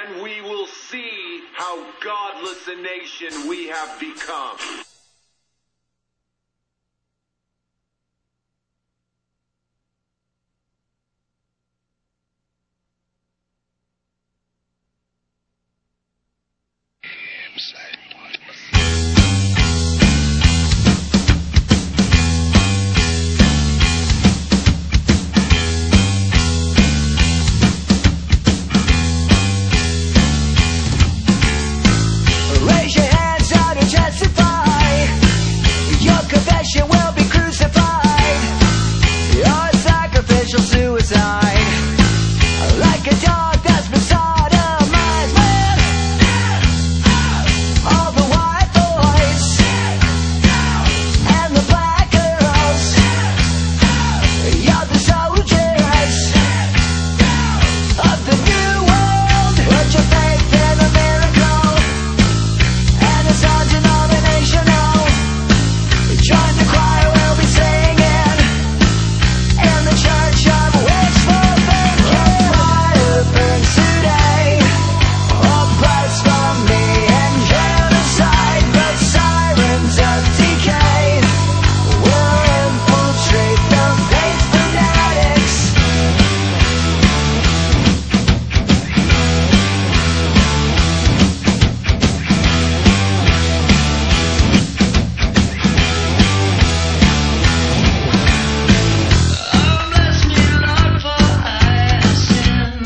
and we will see how godless a nation we have become. Raise your hands out and testify. Your confession will be crucified. Your sacrificial suicide. Like a dog that's been sodomized with all the white boys and the black girls. You're the soldiers of the new world. Put your faith in a miracle, and it's undenominational. Join the choir, we'll be singing in the church of wishful thinking. Fire burns today, all blasphemy and genocide. The sirens of decay will infiltrate the faith fanatics. Bless me, Lord, for I have sinned.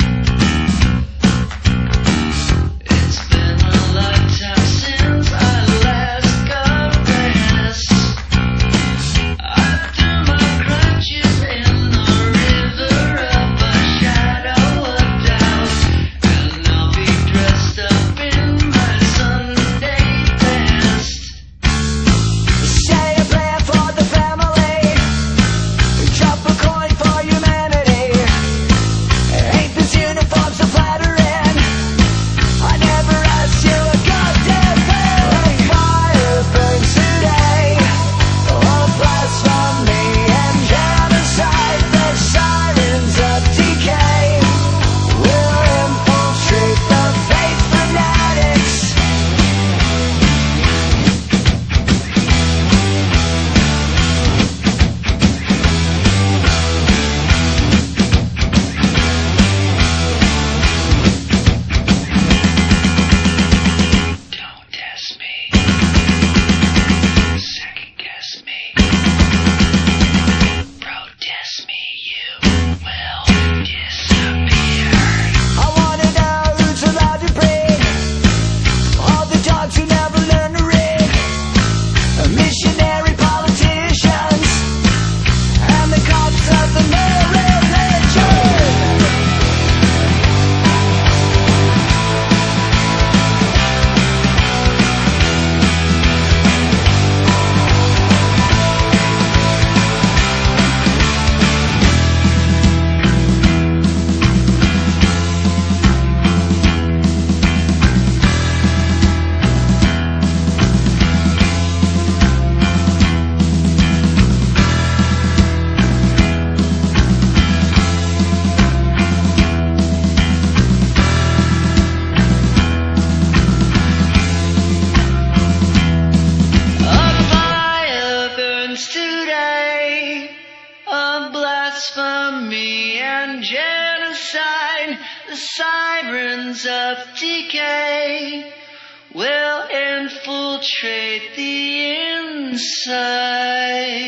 It's been a lifetime since I last confessed. I threw my crutches in the river of a shadow of doubt, and I'll be dressed up in my Sunday best. Say a prayer for the family. Drop a coin for humanity. Ain't this uniform so flattering? I never asked you a goddamn thing. Fire burns today, all blasphemy and genocide. The sirens of decay will infiltrate the faith fanatics. Don't test me. Second guess me. Protest me, you will disappear. I wanna know who's allowed to breed. All the dogs who never learn to read. Missionary politicians and the cops of the new religion. A fire burns today, of blasphemy and genocide. The sirens of decay will infiltrate the inside.